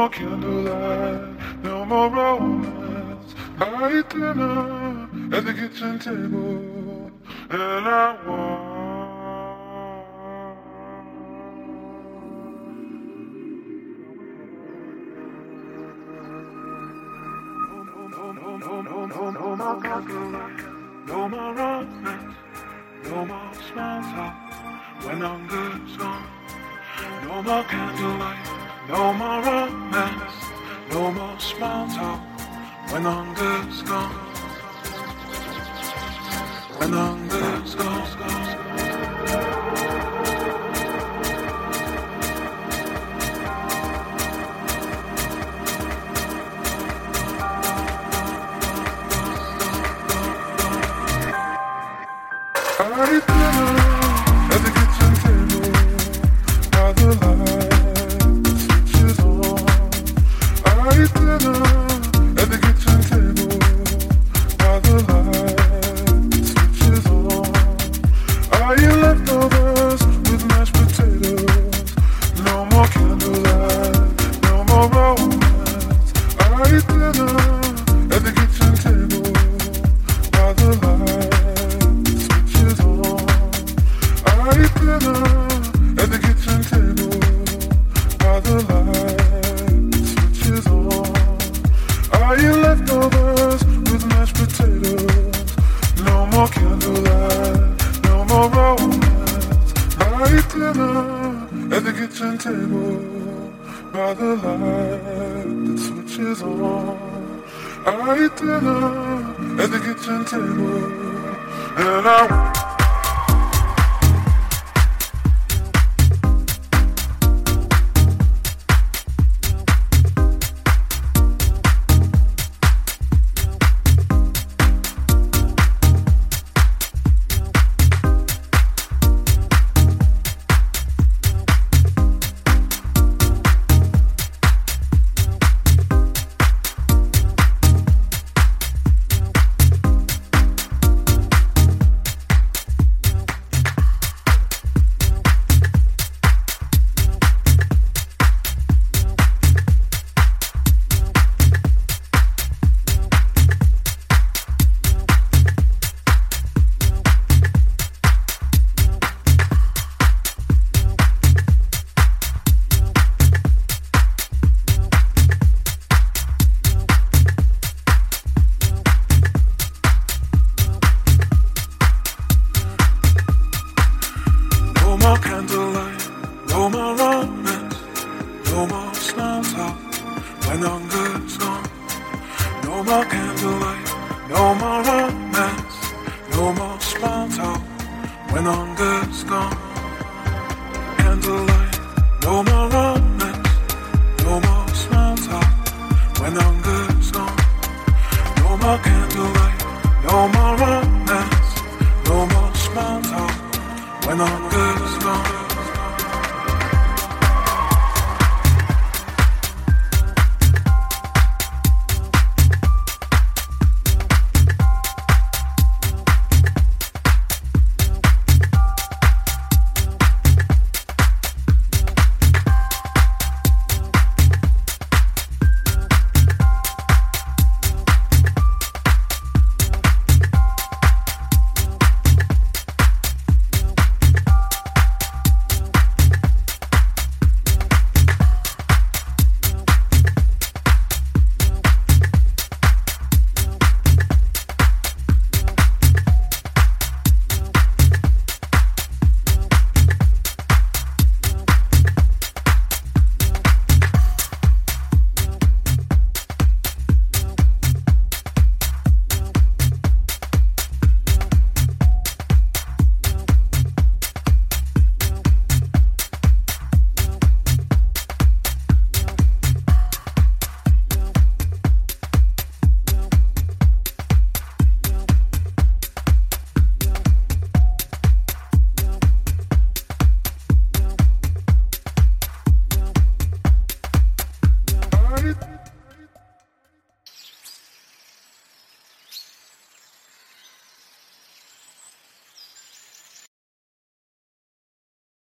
more candlelight, no more romance. I eat dinner at the kitchen table, and I walk. No more candlelight, no more romance, no more small talk when hunger's gone. No more candlelight, no more romance, no more small talk when hunger's gone. When hunger's gone. I eat dinner at the kitchen table by the light switches on. I eat dinner at the kitchen table by the light switches on. I eat leftovers with mashed potatoes. No more candlelight, no more romance. I eat dinner at the kitchen table by the light. I eat dinner at the kitchen table by the light switches on. I eat leftovers with mashed potatoes. No more candlelight, no more romance. I eat dinner at the kitchen table by the light that switches on. I eat dinner at the kitchen table, and I I